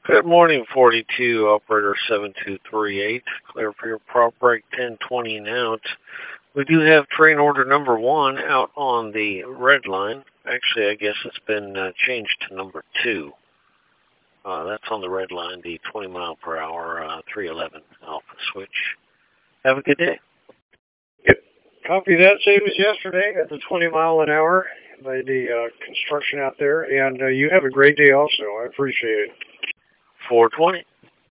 Good morning, 42, operator 7238. Clear for your prop break 1020 and out. We do have train order number 1 out on the red line. Actually, I guess it's been changed to number 2. That's on the red line, the 20 mile per hour 311 Alpha switch. Have a good day. Yep. Copy that. Same as yesterday at the 20 mile an hour by the construction out there. And you have a great day also. I appreciate it. 420.